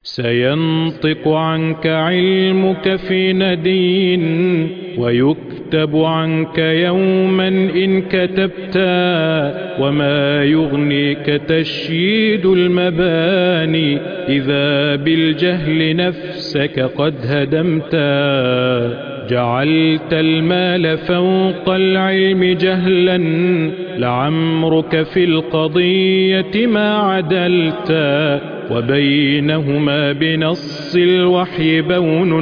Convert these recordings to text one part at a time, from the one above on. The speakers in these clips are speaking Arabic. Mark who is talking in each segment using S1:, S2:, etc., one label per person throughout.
S1: سينطق عنك علمك في ندين ويكتب عنك يوما إن كتبتا، وما يغنيك تشييد المباني إذا بالجهل نفسك قد هدمتا. جعلت المال فوق العلم جهلا، لعمرك في القضية ما عدلتا، وبينهما بنص الوحي بون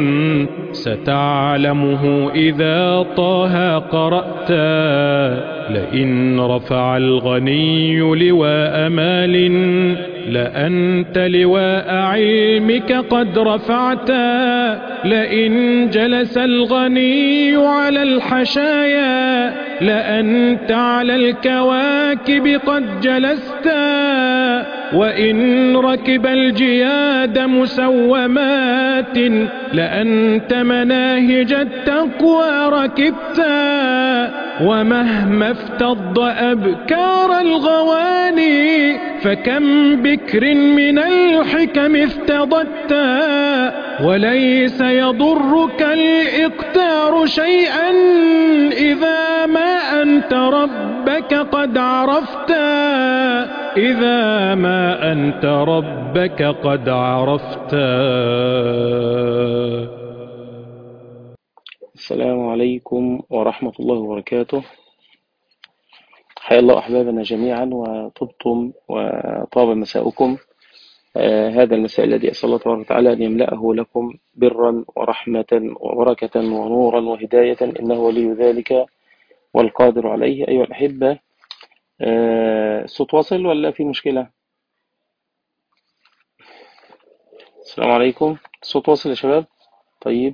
S1: ستعلمه إذا طه قرأتا. لئن رفع الغني لواء مال، لأنت لواء علمك قد رفعتا. لئن جلس الغني على الحشايا، لأنت على الكواكب قد جلستا. وإن ركب الجياد مسومات، لأنت مناهج التقوى ركبتا. ومهما افتض أبكار الغواني، فكم بكر من الحكم افتضتا. وليس يضرك الإقتار شيئا إذا ما أنت ربك قد عرفتا. إذا ما أنت ربك قد عرفتا.
S2: السلام عليكم ورحمة الله وبركاته. حيا الله أحبابنا جميعا وطبتم وطاب مساؤكم. هذا المساء الذي أسأل الله تبارك وتعالى أن يملأه لكم برا ورحمة وبركة ونورا وهداية، إنه ولي ذلك والقادر عليه. أيها الأحبة، الصوت واصل ولا في مشكلة؟ السلام عليكم، الصوت واصل يا شباب؟ طيب.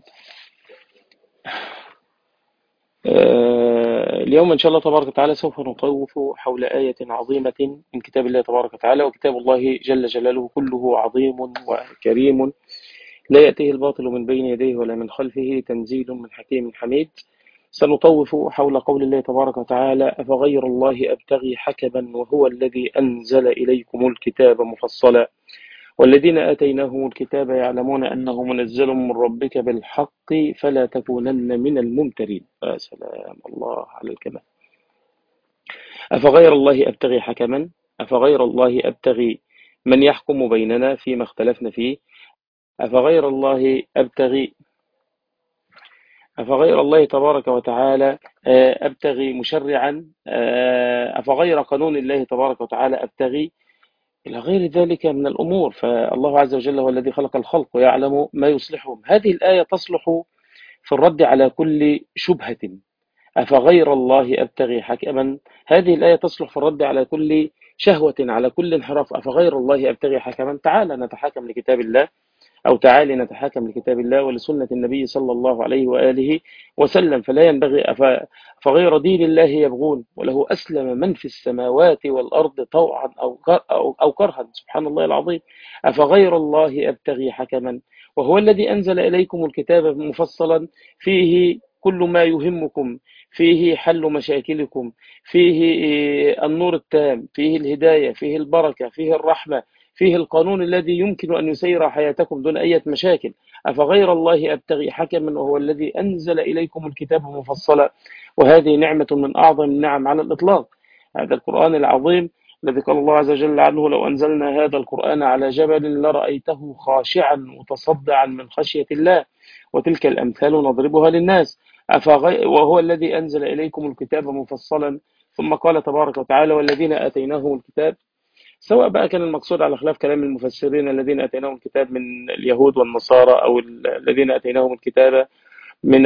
S2: اليوم إن شاء الله تبارك وتعالى سوف نطوف حول آية عظيمة من كتاب الله تبارك وتعالى. وكتاب الله جل جلاله كله عظيم وكريم، لا يأتيه الباطل من بين يديه ولا من خلفه، تنزيل من حكيم حميد. سنطوف حول قول الله تبارك وتعالى: أفغير الله أبتغي حكما وهو الذي أنزل إليكم الكتاب مفصلا، والذين آتيناهم الكتاب يعلمون أنه منزل من ربك بالحق فلا تكونن من الممترين. سلام الله على الكمال. أفغير الله أبتغي حكما، أفغير الله أبتغي من يحكم بيننا فيما اختلفنا فيه، أفغير الله أبتغي، أفغير الله تبارك وتعالى أبتغي مشرعا، أفغير قانون الله تبارك وتعالى أبتغي، إلى غير ذلك من الأمور. فالله عز وجل هو الذي خلق الخلق ويعلم ما يصلحهم. هذه الآية تصلح في الرد على كل شبهة. أفغير الله أبتغي حكما، هذه الآية تصلح في الرد على كل شهوة، على كل انحراف. أفغير الله أبتغي حكما، تعال نتحاكم لكتاب الله، أو تعالي نتحاكم لكتاب الله ولسنة النبي صلى الله عليه وآله وسلم. فلا ينبغي فغير دين الله يبغون وله أسلم من في السماوات والأرض طوعا أو كرها. سبحان الله العظيم. أفغير الله أبتغي حكما وهو الذي أنزل إليكم الكتاب مفصلا، فيه كل ما يهمكم، فيه حل مشاكلكم، فيه النور التام، فيه الهداية، فيه البركة، فيه الرحمة، فيه القانون الذي يمكن أن يسير حياتكم دون أي مشاكل. أفغير الله أبتغي حكما وهو الذي أنزل إليكم الكتاب مفصلا، وهذه نعمة من أعظم النعم على الإطلاق. هذا القرآن العظيم الذي قال الله عز وجل عنه: لو أنزلنا هذا القرآن على جبل لرأيته خاشعا متصدعا من خشية الله، وتلك الأمثال نضربها للناس. وهو الذي أنزل إليكم الكتاب مفصلا. ثم قال تبارك وتعالى: والذين آتيناهم الكتاب، سواء بقى كان المقصود على خلاف كلام المفسرين الذين أتيناهم الكتاب من اليهود والنصارى، أو الذين أتيناهم الكتاب من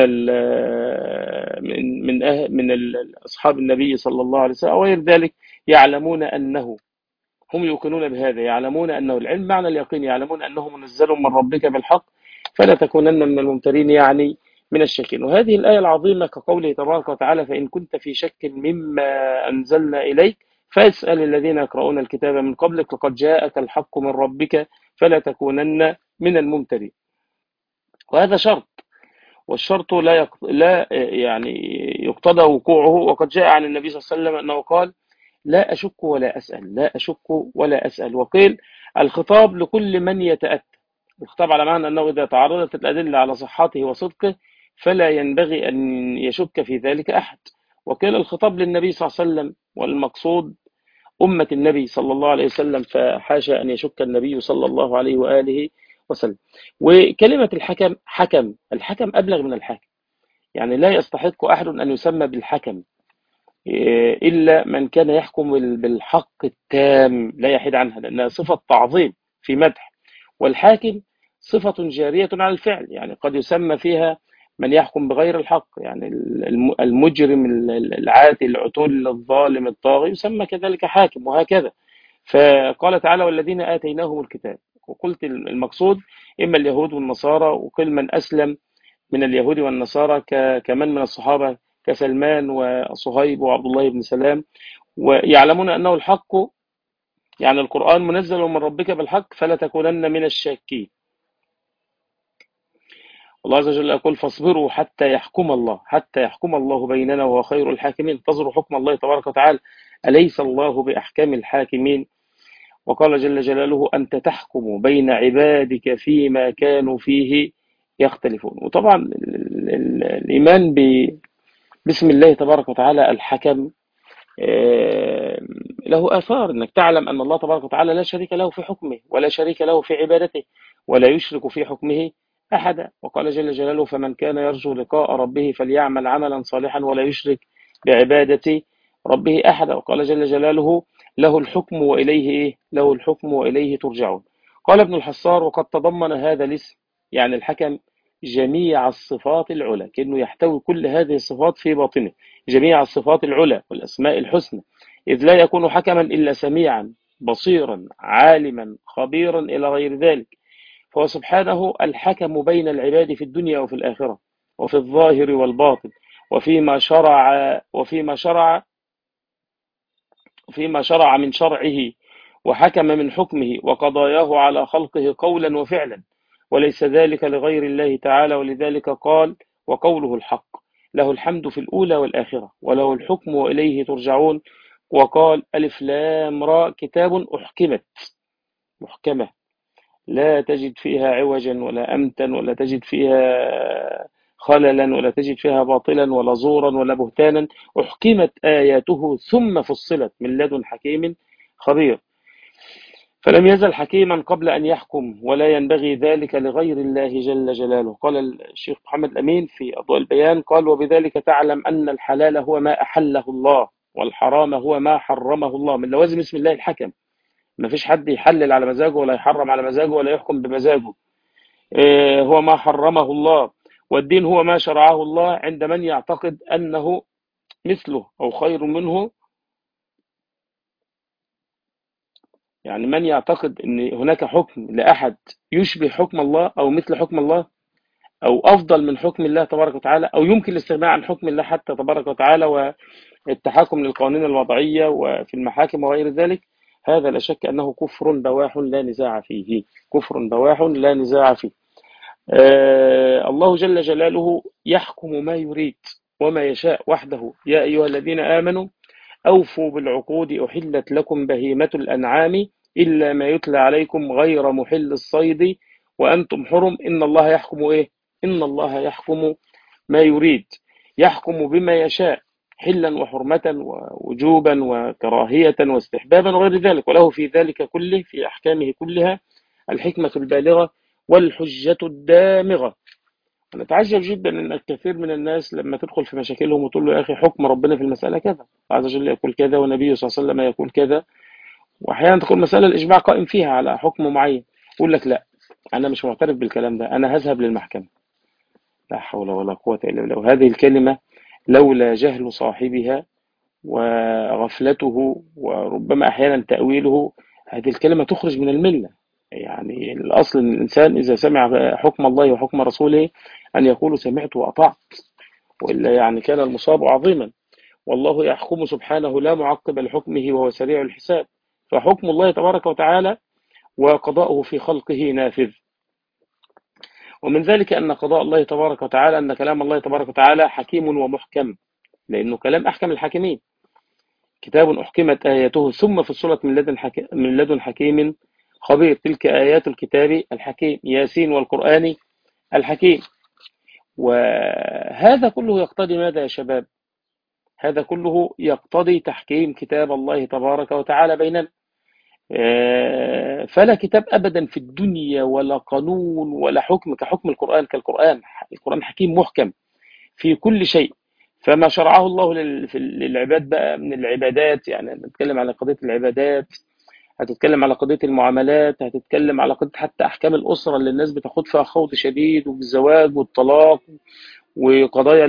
S2: أصحاب النبي صلى الله عليه وسلم أو غير ذلك، يعلمون أنه، هم يوقنون بهذا، يعلمون أنه العلم معنى اليقين، يعلمون أنه منزل من ربك بالحق فلا تكونن من الممترين، يعني من الشاكين. وهذه الآية العظيمة كقوله تبارك وتعالى: فإن كنت في شك مما أنزلنا إليك فاسأل الذين يقرؤون الكتاب من قبلك لقد جاءك الحق من ربك فلا تكونن من الممترين. وهذا شرط، والشرط لا يعني يقتضى وقوعه. وقد جاء عن النبي صلى الله عليه وسلم أنه قال: لا أشك ولا أسأل، لا أشك ولا أسأل. وقيل: الخطاب لكل من يتأتى، الخطاب على معنى أنه إذا تعرضت الأدلة على صحته وصدقه فلا ينبغي أن يشك في ذلك أحد. وكان الخطاب للنبي صلى الله عليه وسلم، والمقصود أمة النبي صلى الله عليه وسلم، فحاشا أن يشك النبي صلى الله عليه وآله وسلم. وكلمة الحكم، الحكم أبلغ من الحاكم. يعني لا يستحق أحد أن يسمى بالحكم إلا من كان يحكم بالحق التام لا يحيد عنها، لأنها صفة تعظيم في مدح. والحاكم صفة جارية على الفعل، يعني قد يسمى فيها من يحكم بغير الحق، يعني المجرم العاتي العتل الظالم الطاغي يسمى كذلك حاكم، وهكذا. فقال تعالى والذين آتيناهم الكتاب. وقلت المقصود إما اليهود والنصارى، وكل من أسلم من اليهود والنصارى كمن من الصحابة كسلمان وصهيب وعبد الله بن سلام، ويعلمون أنه الحق، يعني القرآن منزل من ربك بالحق فلا تكونن من الشاكين. الله عز وجل يقول فاصبروا حتى يحكم الله بيننا وهو خير الحاكمين. انتظروا حكم الله تبارك وتعالى، أليس الله بأحكم الحاكمين؟ وقال جل جلاله أنت تحكم بين عبادك فيما كانوا فيه يختلفون. وطبعا الإيمان بسم الله تبارك وتعالى الحكم له آثار، أنك تعلم أن الله تبارك وتعالى لا شريك له في حكمه ولا شريك له في عبادته ولا يشرك في حكمه أحدا. وقال جل جلاله فمن كان يرجو لقاء ربه فليعمل عملا صالحا ولا يشرك بعبادة ربه أحدا. وقال جل جلاله له الحكم وإليه له الحكم وإليه ترجعون. قال ابن الحصار وقد تضمن هذا الاسم، يعني الحكم، جميع الصفات العلى، كأنه يحتوي كل هذه الصفات في باطنه، جميع الصفات العلى والأسماء الحسنى، إذ لا يكون حكما إلا سميعا بصيرا عالما خبيرا إلى غير ذلك. فهو سبحانه الحكم بين العباد في الدنيا وفي الآخرة، وفي الظاهر والباطن، وفيما شرع من شرعه، وحكم من حكمه، وقضاياه على خلقه قولا وفعلا، وليس ذلك لغير الله تعالى. ولذلك قال وقوله الحق، له الحمد في الأولى والآخرة وله الحكم وإليه ترجعون. وقال ألف لام را كتاب أحكمت، محكمة، لا تجد فيها عوجا ولا أمتا ولا تجد فيها خللا ولا تجد فيها باطلا ولا زورا ولا بهتانا، أحكمت آياته ثم فصلت من لدن حكيم خبير. فلم يزل حكيما قبل أن يحكم، ولا ينبغي ذلك لغير الله جل جلاله. قال الشيخ محمد الأمين في أضواء البيان قال وبذلك تعلم أن الحلال هو ما أحله الله والحرام هو ما حرمه الله. من لوازم اسم الله الحكم، ما فيش حد يحلل على مزاجه ولا يحرم على مزاجه ولا يحكم بمزاجه. هو ما حرمه الله، والدين هو ما شرعه الله عند من يعتقد أنه مثله أو خير منه. يعني من يعتقد أن هناك حكم لأحد يشبه حكم الله أو مثل حكم الله أو أفضل من حكم الله تبارك وتعالى، أو يمكن الاستغناء عن حكم الله حتى تبارك وتعالى والتحاكم للقوانين الوضعية وفي المحاكم وغير ذلك، هذا لا شك أنه كفر بواح لا نزاع فيه، كفر بواح لا نزاع فيه. الله جل جلاله يحكم ما يريد وما يشاء وحده. يا أيها الذين آمنوا أوفوا بالعقود أحلت لكم بهيمة الأنعام إلا ما يتلى عليكم غير محل الصيد وأنتم حرم إن الله يحكم إن الله يحكم ما يريد، يحكم بما يشاء حلا وحرمة ووجوبا وكراهية واستحبابا وغير ذلك، وله في ذلك كله في أحكامه كلها الحكمة البالغة والحجة الدامغة. أنا أتعجب جدا أن الكثير من الناس لما تدخل في مشاكلهم وتقول له يا أخي حكم ربنا في المسألة كذا، الله عز وجل يقول كذا والنبي صلى الله عليه وسلم يقول كذا، وأحيانا تكون مسألة الإجماع قائم فيها على حكم معين، يقول لك لا أنا مش معترف بالكلام ده، أنا هذهب للمحكمة. لا حول ولا قوة إلا بالله. وهذه الكلمة لولا جهل صاحبها وغفلته وربما أحيانا تأويله، هذه الكلمة تخرج من الملة. يعني الأصل أن الإنسان إذا سمع حكم الله وحكم رسوله أن يقول سمعت وأطعت، وإلا يعني كان المصاب عظيما. والله يحكم سبحانه لا معقب لحكمه وهو سريع الحساب، فحكم الله تبارك وتعالى وقضاؤه في خلقه نافذ. ومن ذلك أن قضاء الله تبارك وتعالى أن كلام الله تبارك وتعالى حكيم ومحكم، لأنه كلام أحكم الحاكمين، كتاب أحكمت آياته ثم فصلت من لدن حكيم خبير. تلك آيات الكتاب الحكيم، ياسين والقرآن الحكيم. وهذا كله يقتضي ماذا يا شباب؟ هذا كله يقتضي تحكيم كتاب الله تبارك وتعالى بيننا. فلا كتاب أبدا في الدنيا ولا قانون ولا حكم كحكم القرآن. كالقرآن، القرآن حكيم محكم في كل شيء. فما شرعه الله للعباد بقى من العبادات، يعني نتكلم على قضية العبادات، هتتكلم على قضية المعاملات، هتتكلم على قضية حتى أحكام الأسرة اللي الناس بتاخد فيها خوض شديد، والزواج والطلاق، وقضايا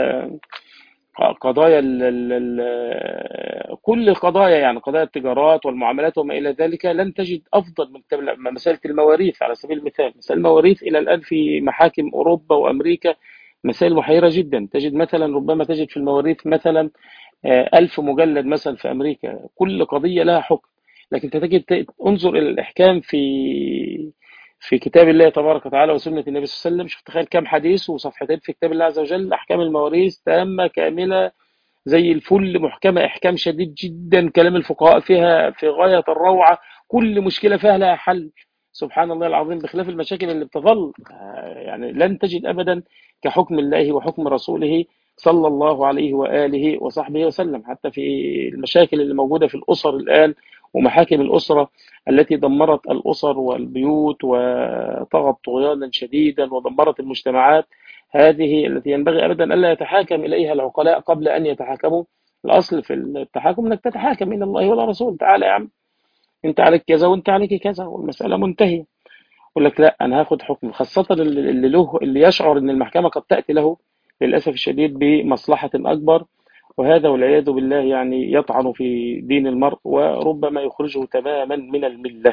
S2: كل قضايا، يعني قضايا التجارات والمعاملات وما إلى ذلك. لن تجد أفضل من كتاب الله. مسألة المواريث على سبيل المثال، مسألة المواريث إلى الآن في محاكم أوروبا وأمريكا مسائل محيرة جدا. تجد مثلا، ربما تجد في المواريث مثلا 1000 مجلد مثلا في أمريكا، كل قضية لها حكم. لكن أنت تجد، انظر إلى الإحكام في كتاب الله تبارك وتعالى وسنة النبي صلى الله عليه وسلم. شوف، تخيل كام حديث وصفحتين في كتاب الله عز وجل، أحكام المواريث تامة كاملة زي الفل، محكمة إحكام شديد جدا. كلام الفقهاء فيها في غاية الروعة، كل مشكلة فيها لها حل، سبحان الله العظيم، بخلاف المشاكل اللي بتظل. يعني لن تجد أبدا كحكم الله وحكم رسوله صلى الله عليه وآله وصحبه وسلم. حتى في المشاكل اللي موجودة في الأسر الآن، ومحاكم الأسرة التي دمرت الأسر والبيوت وطغت طغيانا شديدا ودمرت المجتمعات، هذه التي ينبغي أبدا ألا يتحاكم إليها العقلاء قبل أن يتحاكموا. الأصل في التحاكم أنك تتحاكم إلى الله ولا رسول. تعالى يا عم، أنت عليك كذا وأنت عليك كذا، والمسألة منتهية. يقول لك لا، أنا هاخد حكم، خاصة اللي يشعر أن المحكمة قد تأتي له للأسف الشديد بمصلحة أكبر، وهذا والعياذ بالله يعني يطعن في دين المرء وربما يخرجه تماما من الملة.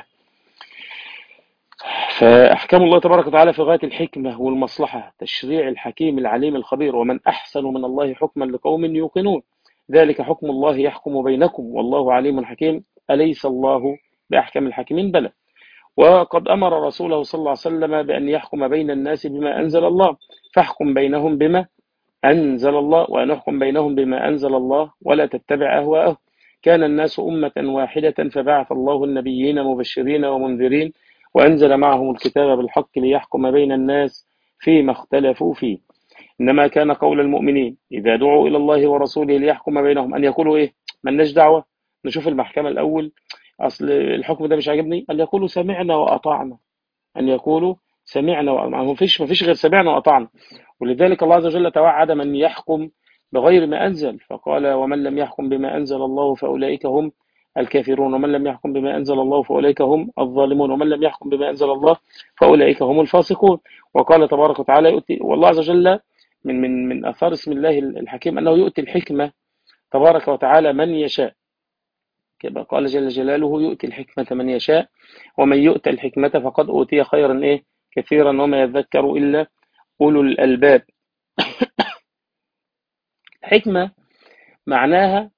S2: فأحكام الله تبارك وتعالى في غاية الحكمة والمصلحة، تشريع الحكيم العليم الخبير. ومن أحسن من الله حكما لقوم يوقنون، ذلك حكم الله يحكم بينكم والله عليم حكيم. أليس الله بأحكم الحاكمين؟ بلى. وقد أمر رسوله صلى الله عليه وسلم بأن يحكم بين الناس بما أنزل الله، فاحكم بينهم بما أنزل الله، وأن نحكم بينهم بما أنزل الله ولا تتبع أهواءهم. كان الناس أمة واحدة فبعث الله النبيين مبشرين ومنذرين، وأنزل معهم الكتاب بالحق ليحكم بين الناس فيما اختلفوا فيه. إنما كان قول المؤمنين إذا دعوا إلى الله ورسوله ليحكم بينهم أن يقولوا إيه؟ ملناش دعوة، نشوف المحكمة الأول، أصل الحكم ده مش عاجبني. أن يقولوا سمعنا وأطعنا، أن يقولوا سمعنا وأطعنا. ما فيش غير سمعنا وأطعنا. ولذلك الله عز وجل توعد من يحكم بغير ما أنزل، فقال ومن لم يحكم بما أنزل الله فأولئك هم الكافرون، ومن لم يحكم بما أنزل الله فأولئك هم الظالمون، ومن لم يحكم بما أنزل الله فأولئك هم الفاسقون. وقال تبارك وتعالى يؤتي، والله عز وجل من أثار اسم الله الحكيم أنه يؤتي الحكمة تبارك وتعالى من يشاء. كما قال جل جلاله يؤتي الحكمة من يشاء، ومن يؤتى الحكمة فقد أوتي خيرا إيه كثيرا وما يذكر إلا أولو الألباب. حكمة معناها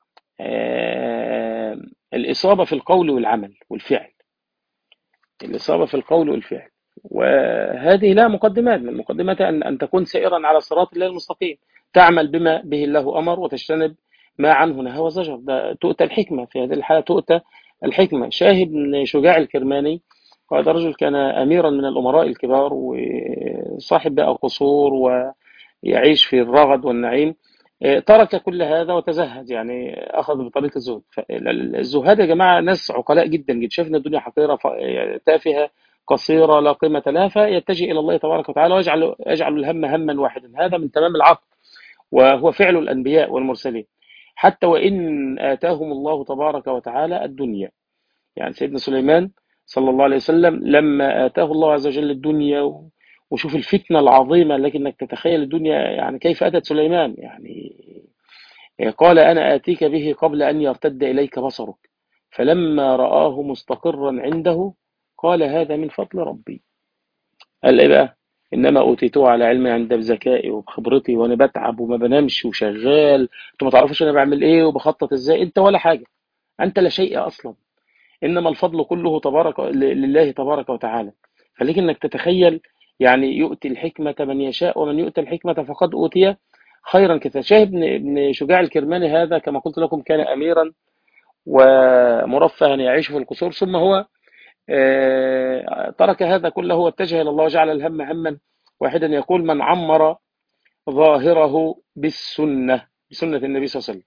S2: الإصابة في القول والعمل والفعل، الإصابة في القول والفعل. وهذه لا مقدمات، من مقدمتها أن تكون سائرا على صراط الله المستقيم، تعمل بما به الله أمر وتجتنب ما عنه نهى وزجر. ده تؤتى الحكمة، في هذه الحالة تؤتى الحكمة. شاهد بن شجاع الكرماني، وهذا رجل كان أميرا من الأمراء الكبار وصاحب بقى قصور ويعيش في الرغد والنعيم، ترك كل هذا وتزهد، يعني أخذ بطريق الزهد. الزهاد يا جماعة ناس عقلاء جدا جدا، شايفين الدنيا حقيرة تافهة قصيرة لا قيمة لها، فيتجه إلى الله تبارك وتعالى ويجعل الهم هما واحدا. هذا من تمام العقل، وهو فعل الأنبياء والمرسلين، حتى وإن آتاهم الله تبارك وتعالى الدنيا. يعني سيدنا سليمان صلى الله عليه وسلم لما آتاه الله عز وجل الدنيا، وشوف الفتنة العظيمة، لكنك تتخيل الدنيا يعني كيف أتت سليمان. يعني قال أنا آتيك به قبل أن يرتد إليك بصرك، فلما رآه مستقرا عنده قال هذا من فضل ربي. قال إيه بقى؟ إنما أوتيته على علم عند بذكائي وبخبرتي، وأنا بتعب وما بنامش وشغال، أنتوا ما تعرفوش أنا بعمل إيه وبخطط إزاي، أنت ولا حاجة، أنت لا شيء أصلا. إنما الفضل كله تبارك لله تبارك وتعالى. خليك إنك تتخيل، يعني يؤتي الحكمة من يشاء، ومن يؤتى الحكمة فقد أوتي خيرا كثيرا. شاهد بن شجاع الكرماني هذا كما قلت لكم كان أميرا ومرفها يعيش في القصور، ثم هو ترك هذا كله واتجه إلى الله وجعل الهم هما واحدا. يقول: من عمر ظاهره بسنة النبي صلى الله عليه وسلم،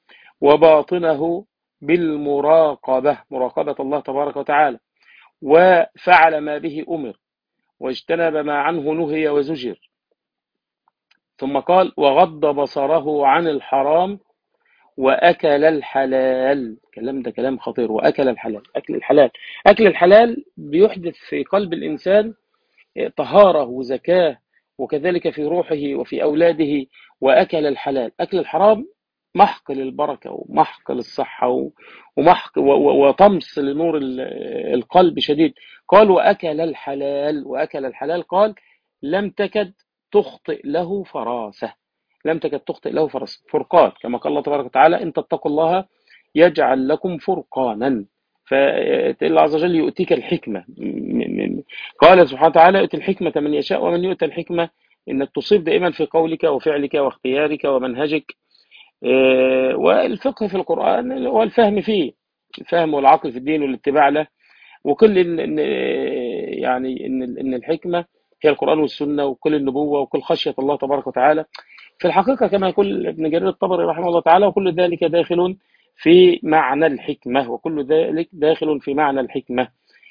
S2: وباطنه بالمراقبة، مراقبة الله تبارك وتعالى، وفعل ما به أمر، واجتنب ما عنه نهي وزجر. ثم قال: وغض بصره عن الحرام، وأكل الحلال. الكلام ده كلام خطير. وأكل الحلال، أكل الحلال، أكل الحلال بيحدث في قلب الإنسان طهارة وزكاة، وكذلك في روحه وفي أولاده. وأكل الحلال، أكل الحرام محق للبركة ومحق للصحة ومحق وطمس لنور القلب شديد. قال: وأكل الحلال، وأكل الحلال قال: لم تكد تخطئ له فراسة، لم تكد تخطئ له فراسة. فرقان، كما قال الله تبارك وتعالى: إن تتقوا الله يجعل لكم فرقانا. فالله عز وجل يؤتيك الحكمة. قال سبحانه وتعالى: يؤتي الحكمة من يشاء. ومن يؤتى الحكمة إنك تصيب دائما في قولك وفعلك واختيارك ومنهجك. والفقه في القرآن هو الفهم فيه، الفهم والعقل في الدين والاتباع له. وكل يعني إن الحكمة هي القرآن والسنة، وكل النبوة، وكل خشية الله تبارك وتعالى. في الحقيقة كما يقول ابن جرير الطبري رحمه الله تعالى: وكل ذلك داخل في معنى الحكمة، وكل ذلك داخل في معنى الحكمة.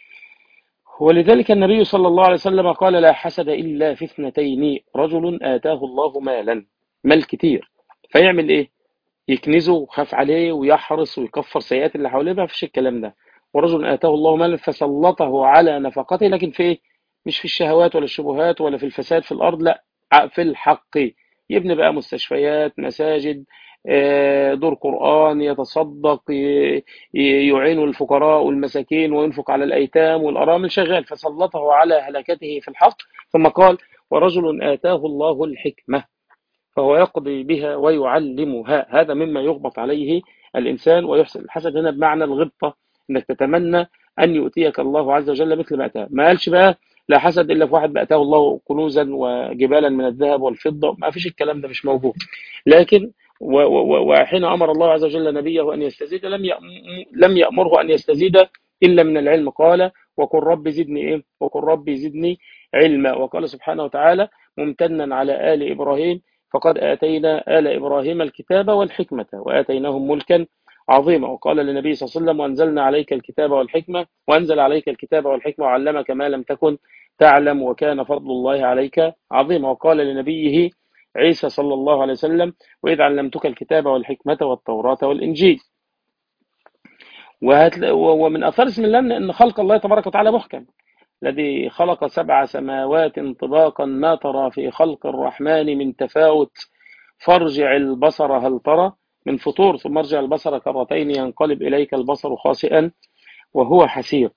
S2: ولذلك النبي صلى الله عليه وسلم قال: لا حسد إلا في اثنتين: رجل آتاه الله مالا، مال كتير، فيعمل إيه؟ يكنزه وخاف عليه ويحرص ويكفر سيئات اللي حواليه. ما فيش الكلام ده. ورجل آتاه الله مالا فسلطه على نفقته، لكن في إيه؟ مش في الشهوات ولا الشبهات ولا في الفساد في الأرض، لا، في الحق. يبني بقى مستشفيات، مساجد، دور قرآن، يتصدق، يعين الفقراء والمساكين، وينفق على الأيتام والأرامل، شغال. فسلطه على هلكته في الحق. ثم قال: ورجل آتاه الله الحكمة فهو يقضي بها ويعلمها. هذا مما يغبط عليه الإنسان ويحسن. الحسد هنا بمعنى الغبطة، إنك تتمنى أن يؤتيك الله عز وجل مثل ما أتاه. ما قالش بقى لا حسد إلا في واحد بأتاه الله كنوزا وجبالا من الذهب والفضة، ما فيش الكلام ده، مش موجود. لكن وحين أمر الله عز وجل نبيه أن يستزيد، لم يأمره أن يستزيد إلا من العلم. قال: وقل رب زدني إيه؟ وقل رب زدني علما. وقال سبحانه وتعالى ممتنا على آل إبراهيم: فقد آتينا آل إبراهيم الكتاب والحكمة وآتيناهم ملكا عظيما. وقال للنبي صلى الله عليه وسلم: وأنزلنا عليك الكتاب والحكمة، وأنزل عليك الكتاب والحكمة وعلمك ما لم تكن تعلم، وكان فضل الله عليك عظيما. وقال لنبيه عيسى صلى الله عليه وسلم: وإذ علمتك الكتاب والحكمة والتوراة والإنجيل. ومن أثار اسم الله أن خلق الله تبارك وتعالى محكم. الذي خلق 7 سماوات طباقا ما ترى في خلق الرحمن من تفاوت، فارجع البصر هل ترى من فطور، ثم ارجع البصر كرتين ينقلب إليك البصر خاسئا وهو حسير.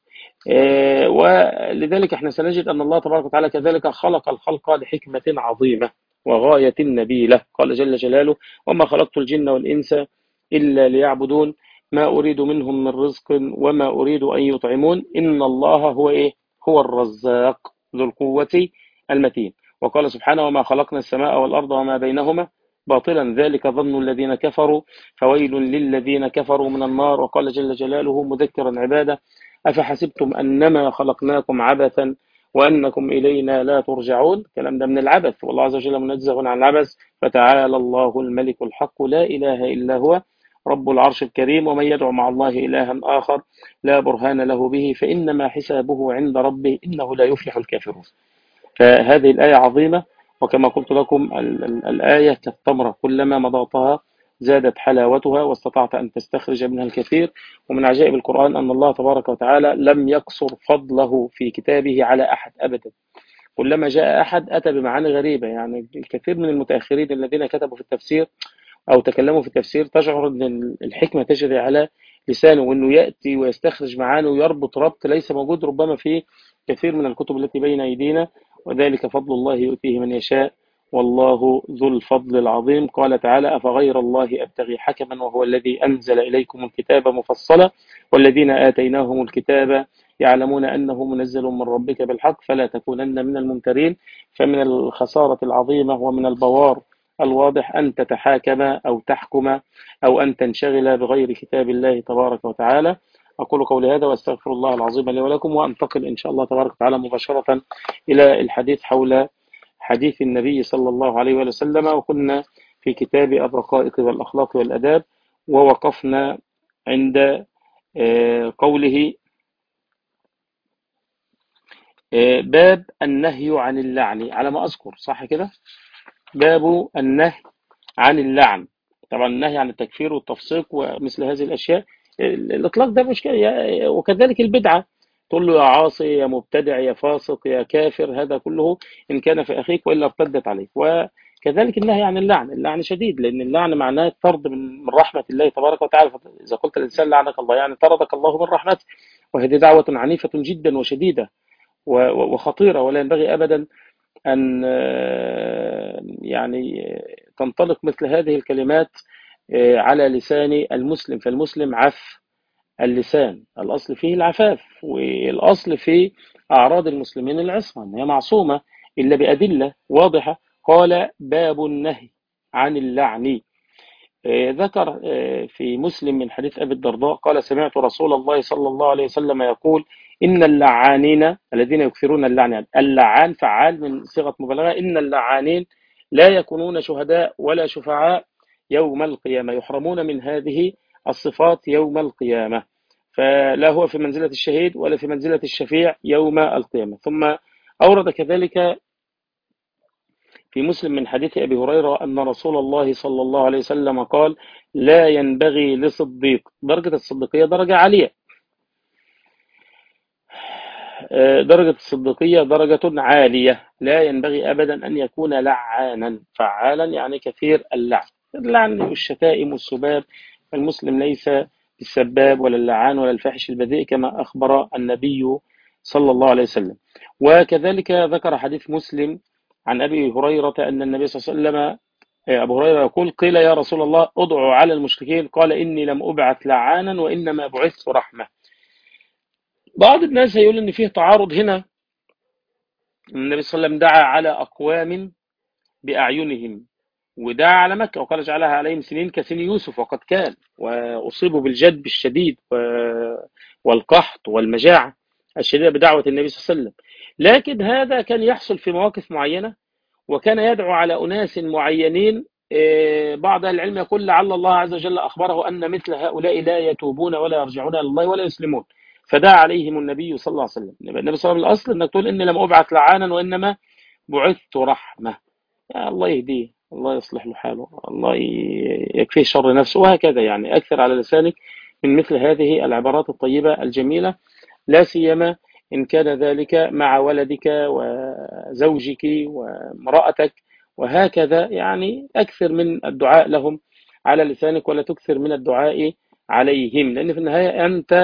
S2: ولذلك احنا سنجد أن الله تبارك وتعالى كذلك خلق الخلق لحكمة عظيمة وغاية نبيلة. قال جل جلاله: وما خلقت الجن والإنس إلا ليعبدون، ما أريد منهم من رزق وما أريد أن يطعمون، إن الله هو إيه؟ هو الرزاق ذو القوة المتين. وقال سبحانه: وما خلقنا السماء والأرض وما بينهما باطلا ذلك ظن الذين كفروا فويل للذين كفروا من النار. وقال جل جلاله مذكرا عباده: أفحسبتم أنما خلقناكم عبثا وأنكم إلينا لا ترجعون. الكلام ده من العبث، والله عز وجل منزه عن العبث. فتعالى الله الملك الحق لا إله إلا هو رب العرش الكريم. ومن يدعو مع الله إلها آخر لا برهان له به فإنما حسابه عند ربه إنه لا يفلح الكافرون. فهذه الآية عظيمة، وكما قلت لكم الآية كالتمرة، كلما مضغتها زادت حلاوتها واستطعت أن تستخرج منها الكثير. ومن عجائب القرآن أن الله تبارك وتعالى لم يقصر فضله في كتابه على أحد أبدا. كلما جاء أحد أتى بمعاني غريبة. يعني الكثير من المتأخرين الذين كتبوا في التفسير أو تكلموا في التفسير تشعر أن الحكمة تجري على لسانه، وأنه يأتي ويستخرج معاني ويربط ربط ليس موجود ربما في كثير من الكتب التي بين أيدينا. وذلك فضل الله يؤتيه من يشاء والله ذو الفضل العظيم. قال تعالى: أفغير الله أبتغي حكما وهو الذي أنزل إليكم الكتاب مفصلا والذين آتيناهم الكتاب يعلمون أنه منزل من ربك بالحق فلا تكونن من الممترين. فمن الخسارة العظيمة ومن البوار الواضح أن تتحاكم أو تحكم أو أن تنشغل بغير كتاب الله تبارك وتعالى. أقول قولي هذا وأستغفر الله العظيم لي ولكم، وأنتقل إن شاء الله تبارك وتعالى مباشرة إلى الحديث حول حديث النبي صلى الله عليه وسلم. وكنا في كتاب الرقائق والأخلاق والأداب، ووقفنا عند قوله باب النهي عن اللعن، على ما أذكر صح كده؟ باب النهي عن اللعن. طبعا النهي عن التكفير والتفسيق ومثل هذه الأشياء، الإطلاق ده مشكلة، وكذلك البدعة، تقول له يا عاصي يا مبتدع يا فاسق يا كافر، هذا كله إن كان في أخيك وإلا ارتدت عليك. وكذلك النهي عن اللعن، اللعن شديد، لأن اللعن معناه الطرد من رحمة الله تبارك وتعالى. إذا قلت الإنسان لعنك الله يعني طردك الله من رحمته، وهذه دعوة عنيفة جدا وشديدة وخطيرة، ولا ينبغي أبدا أن يعني تنطلق مثل هذه الكلمات على لسان المسلم. فالمسلم عف اللسان، الأصل فيه العفاف، والأصل في أعراض المسلمين العصمة، هي معصومة إلا بأدلة واضحة. قال باب النهي عن اللعن. ذكر في مسلم من حديث أبي الدرداء قال سمعت رسول الله صلى الله عليه وسلم يقول إن اللعانين الذين يكثرون اللعن، اللعان فعال من صيغة مبالغة، إن اللعانين لا يكونون شهداء ولا شفعاء يوم القيامة، يحرمون من هذه الصفات يوم القيامة، فلا هو في منزلة الشهيد ولا في منزلة الشفيع يوم القيامة. ثم أورد كذلك في مسلم من حديث أبي هريرة أن رسول الله صلى الله عليه وسلم قال لا ينبغي لصديق، درجة الصديقية درجة عالية، درجة الصديقية درجة عالية، لا ينبغي أبدا أن يكون لعانا فعالا، يعني كثير اللعن، اللعن والشتائم والسباب. المسلم ليس بالسباب ولا اللعان ولا الفاحش البذيء كما أخبر النبي صلى الله عليه وسلم. وكذلك ذكر حديث مسلم عن أبي هريرة أن النبي صلى الله عليه وسلم، أبو هريرة يقول قيل يا رسول الله ادعوا على المشركين، قال إني لم أبعث لعانا وإنما بعثت رحمة. بعض الناس يقول إن فيه تعارض هنا، النبي صلى الله عليه وسلم دعا على أقوام بأعينهم، ودعا على مكة وقال جعلها عليهم سنين كسن يوسف، وقد كان وأصيبوا بالجدب الشديد والقحط والمجاعة الشديدة بدعوة النبي صلى الله عليه وسلم. لكن هذا كان يحصل في مواقف معينة، وكان يدعو على أناس معينين. بعض العلم يقول لعل الله عز وجل أخبره أن مثل هؤلاء لا يتوبون ولا يرجعون إلى الله ولا يسلمون، فدعا عليهم النبي صلى الله عليه وسلم. النبي صلى الله عليه وسلم الأصل أنك تقول إني لم أبعث لعانا وإنما بعثت رحمة. يا الله يهديه، الله يصلح له حاله، الله يكفيه شر نفسه، وهكذا يعني أكثر على لسانك من مثل هذه العبارات الطيبة الجميلة، لا سيما إن كان ذلك مع ولدك وزوجك وامرأتك، وهكذا يعني أكثر من الدعاء لهم على لسانك، ولا تكثر من الدعاء عليهم، لأن في النهاية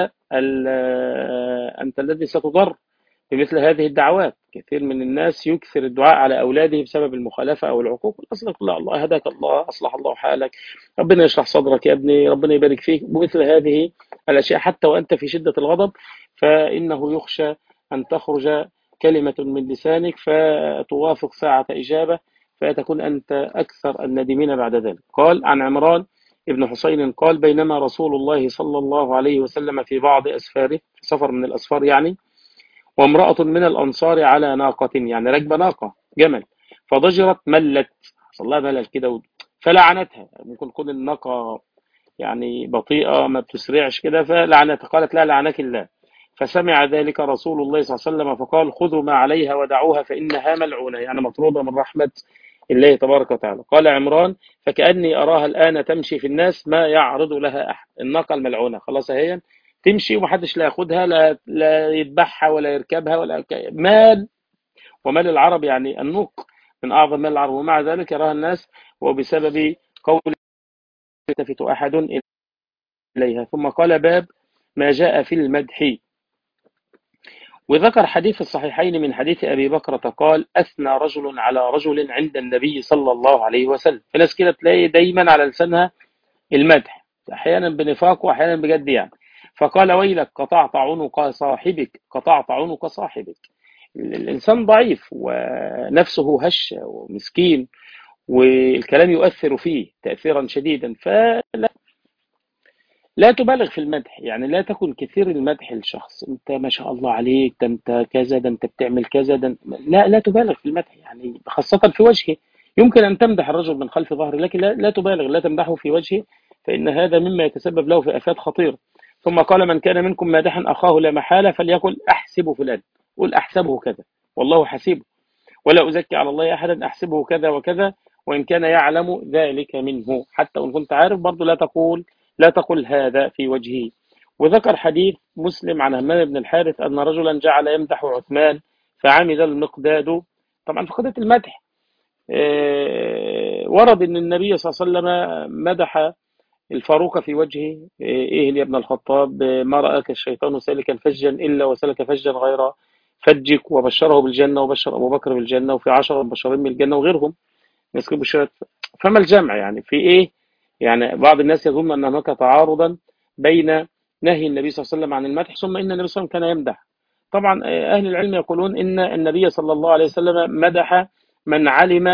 S2: أنت الذي ستضر بمثل هذه الدعوات. كثير من الناس يكثر الدعاء على أولاده بسبب المخالفة أو العقوق، الأصل لا، الله هداك، الله أصلح الله حالك، ربنا يشرح صدرك يا ابني، ربنا يبارك فيك، بمثل هذه الأشياء حتى وأنت في شدة الغضب، فإنه يخشى أن تخرج كلمة من لسانك فتوافق ساعة إجابة، فتكون أنت أكثر النادمين بعد ذلك. قال عن عمران ابن حسين قال بينما رسول الله صلى الله عليه وسلم في بعض أسفاره، في سفر من الأسفار يعني، وامرأة من الأنصار على ناقة، يعني راكبة ناقة جمل، فضجرت ملت، حصل لها ملل كده، فلعنتها. ممكن تكون الناقة يعني بطيئة ما بتسرعش كده، فلعنتها، قالت لا لعنك الله. فسمع ذلك رسول الله صلى الله عليه وسلم فقال خذوا ما عليها ودعوها فإنها ملعونة، يعني مطرودة من رحمة الله تبارك وتعالى. قال عمران فكأني أراها الآن تمشي في الناس ما يعرض لها أحد، الناقة الملعونة خلاص هي تمشي ومحدش لا ياخدها، لا يذبحها ولا يركبها ولا مال، ومال العرب يعني النوق من أعظم مال العرب، ومع ذلك يراها الناس، وبسبب قول يلتفت أحد إليها. ثم قال باب ما جاء في المدح. وذكر حديث الصحيحين من حديث أبي بكرة قال أثنى رجل على رجل عند النبي صلى الله عليه وسلم. في ناس كده تلاقي دايما على لسانها المدح، أحيانا بنفاق وأحيانا بجد يعني. فقال ويلك قطعت عنق صاحبك، قطعت عنق صاحبك. الإنسان ضعيف ونفسه هشة ومسكين، والكلام يؤثر فيه تأثيرا شديدا، فلا لا تبالغ في المدح، يعني لا تكن كثير المدح للشخص، انت ما شاء الله عليك، ده انت كذا، ده انت بتعمل كذا، لا تبالغ في المدح، يعني خاصة في وجهه. يمكن ان تمدح الرجل من خلف ظهره، لكن لا تبالغ، لا تمدحه في وجهه، فان هذا مما يتسبب له في افات خطيرة. ثم قال: من كان منكم مادحا اخاه لا محالة فليقل احسب فلان، قل احسبه كذا، والله حسيبه، ولا أزكي على الله أحدا، أحسبه كذا وكذا، وإن كان يعلم ذلك منه. حتى وإن كنت عارف برضه لا تقل هذا في وجهه. وذكر حديث مسلم عن همام بن الحارث أن رجلا جعل يمدح عثمان فعمد المقداد. طبعا في قضية المدح ورد أن النبي صلى الله عليه وسلم مدح الفاروق في وجهه: إيه يا ابن الخطاب، ما رآك الشيطان سالكا فجا إلا وسلك فجا غير فجك، وبشره بالجنة، وبشر أبو بكر بالجنة، وفي 10 مبشرين بالجنة وغيرهم يسكن بالشهادة. فما الجمع يعني في إيه؟ يعني بعض الناس يظن أن هناك تعارضا بين نهي النبي صلى الله عليه وسلم عن المدح ثم إن النبي صلى الله عليه وسلم كان يمدح. طبعا أهل العلم يقولون إن النبي صلى الله عليه وسلم مدح من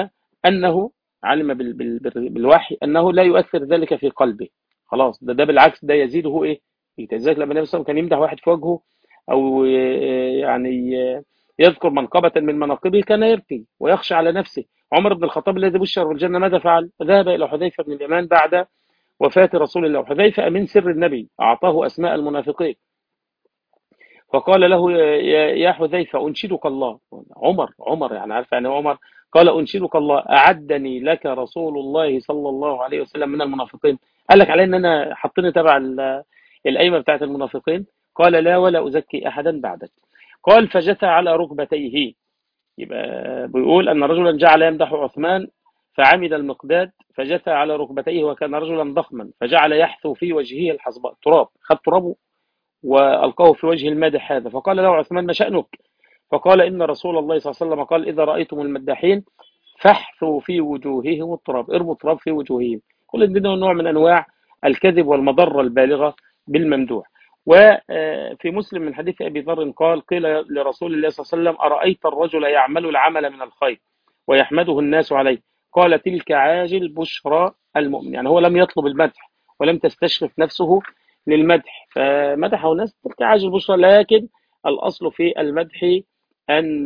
S2: علم بالوحي أنه لا يؤثر ذلك في قلبه. خلاص، ده بالعكس، ده يزيده إيه؟ لذلك لما النبي صلى الله عليه وسلم كان يمدح واحد في وجهه، أو يعني يذكر منقبة من مناقبه، كان يبكي ويخشى على نفسه. عمر بن الخطاب الذي بشر بالجنة ماذا فعل؟ ذهب إلى حذيفة بن اليمان بعد وفاة رسول الله، وحذيفة أمين سر النبي، أعطاه أسماء المنافقين، فقال له: يا حذيفة أنشدك الله. عمر يعني عارف يعني عمر، قال: أنشدك الله أعدني لك رسول الله صلى الله عليه وسلم من المنافقين. قال لك علي أن أنا حطني تبع الأئمة بتاعت المنافقين؟ قال: لا، ولا أزكي أحدا بعدك. قال: فجثى على ركبتيه. يبقى بيقول أن رجلا جعل يمدح عثمان فعمد المقداد فجثى على ركبتيه، وكان رجلا ضخما، فجعل يحثو في وجهه الحصباء، تراب، خد ترابه وألقاه في وجه المادح هذا. فقال له عثمان: ما شأنك؟ فقال: إن رسول الله صلى الله عليه وسلم قال: إذا رأيتم المداحين فاحثوا في وجوههم التراب، ارموا التراب في وجوههم. كل ده نوع من أنواع الكذب والمضرة البالغة بالممدوح. وفي مسلم من حديث أبي ذر قال: قيل لرسول الله صلى الله عليه وسلم: أرأيت الرجل يعمل العمل من الخير ويحمده الناس عليه؟ قال: تلك عاجل بشرى المؤمن. يعني هو لم يطلب المدح ولم تستشرف نفسه للمدح، فمدحه الناس، تلك عاجل بشرى. لكن الأصل في المدح أن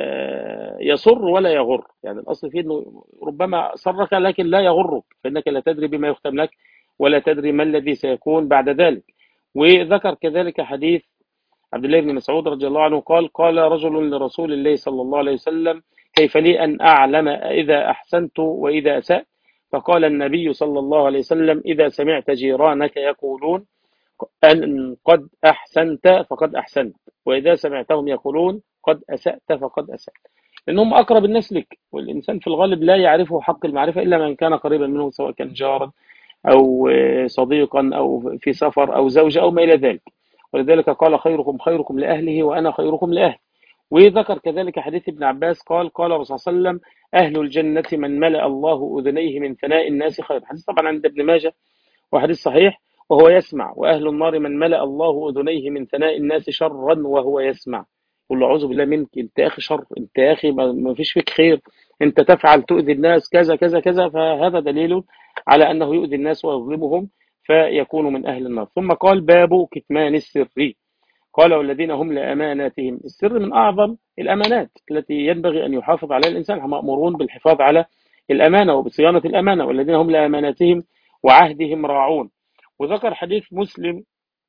S2: يسر ولا يغر، يعني الأصل فيه أنه ربما سرك لكن لا يغرك، فإنك لا تدري بما يختم لك، ولا تدري ما الذي سيكون بعد ذلك. وذكر كذلك حديث عبد الله بن مسعود رضي الله عنه قال: قال رجل لرسول الله صلى الله عليه وسلم: كيف لي أن أعلم إذا أحسنت وإذا أسأت؟ فقال النبي صلى الله عليه وسلم: إذا سمعت جيرانك يقولون أن قد أحسنت فقد أحسنت، وإذا سمعتهم يقولون قد أسأت فقد أسأت. لأنهم أقرب الناس لك، والإنسان في الغالب لا يعرفه حق المعرفة إلا من كان قريبا منه، سواء كان جارا أو صديقا أو في سفر أو زوجة أو ما إلى ذلك. ولذلك قال: خيركم خيركم لأهله وأنا خيركم لأهلي. وذكر كذلك حديث ابن عباس قال: قال الرسول صلى الله عليه وسلم: أهل الجنة من ملأ الله أذنيه من ثناء الناس خير. حديث طبعا عند ابن ماجه وحديث صحيح وهو يسمع. وأهل النار من ملأ الله أذنيه من ثناء الناس شرا وهو يسمع. يقول له: أعوذ بالله منك، أنت يا أخي شر، أنت يا أخي ما فيش فيك خير، أنت تفعل تؤذي الناس كذا كذا كذا. فهذا دليل على أنه يؤذي الناس ويظلمهم فيكون من أهل النار. ثم قال: باب كتمان السر. قال: والذين هم لأماناتهم. السر من أعظم الأمانات التي ينبغي أن يحافظ عليها الإنسان، هم مأمورون بالحفاظ على الأمانة وبصيانة الأمانة. والذين هم لأماناتهم وعهدهم راعون. وذكر حديث مسلم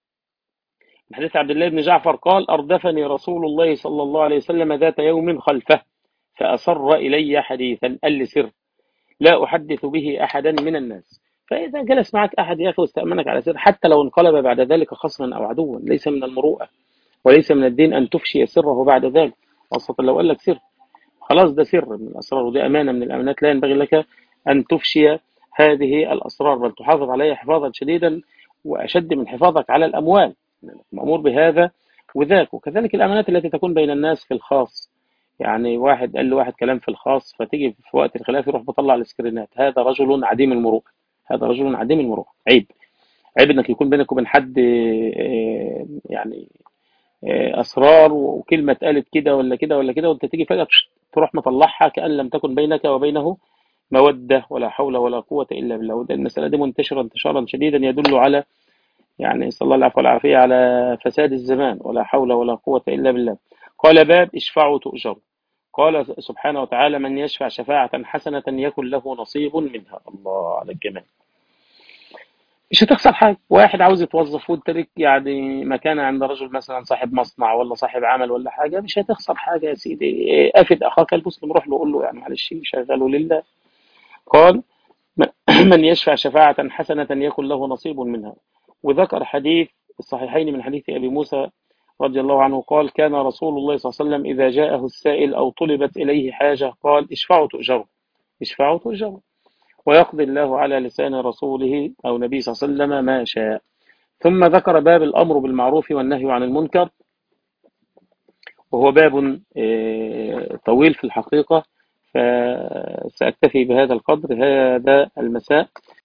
S2: من حديث عبد الله بن جعفر قال: أردفني رسول الله صلى الله عليه وسلم ذات يوم خلفه فأسر إلي حديثا، قال لي سر لا أحدث به أحدا من الناس. فإذا جلس معك أحد يا أخي واستأمنك على سر، حتى لو انقلب بعد ذلك خصما أو عدوا، ليس من المروءة وليس من الدين أن تفشي سره بعد ذلك، خاصة لو قال لك سر. خلاص، ده سر من الأسرار، ودي أمانة من الأمانات، لا ينبغي لك أن تفشي هذه الأسرار، بل تحافظ عليها حفاظا شديدا وأشد من حفاظك على الأموال، مأمور بهذا وذاك. وكذلك الأمانات التي تكون بين الناس في الخاص، يعني واحد قال له واحد كلام في الخاص، فتيجي في وقت الخلاف يروح مطلع السكرينات، هذا رجل عديم المروءة، هذا رجل عديم المروءة. عيب، عيب انك يكون بينك وبين حد يعني اسرار، وكلمه اتقالت كده ولا كده ولا كده، وانت تيجي فجاه تروح مطلعها كأن لم تكن بينك وبينه موده ولا حول ولا قوه الا بالله. وده المساله دي منتشره انتشارا شديدا يدل على يعني نسأل الله العفو والعافية على فساد الزمان، ولا حول ولا قوة إلا بالله. قال باب اشفعوا تؤجروا. قال سبحانه وتعالى من يشفع شفاعة حسنة يكن له نصيب منها. الله على الجمال. مش هتخسر حاجة. واحد عاوز يتوظف وانت لك يعني مكانة عند رجل مثلا صاحب مصنع ولا صاحب عمل ولا حاجة، مش هتخسر حاجة يا سيدي. افد اخاك المسلم، روح له قول له يعني معلش شغله لله. قال من يشفع شفاعة حسنة يكن له نصيب منها. وذكر حديث الصحيحين من حديث أبي موسى رضي الله عنه قال كان رسول الله صلى الله عليه وسلم إذا جاءه السائل أو طلبت إليه حاجة قال اشفعوا تؤجروا، اشفعوا تؤجروا، ويقضي الله على لسان رسوله أو نبي صلى الله عليه وسلم ما شاء. ثم ذكر باب الأمر بالمعروف والنهي عن المنكر، وهو باب طويل في الحقيقة، فسأكتفي بهذا القدر هذا المساء.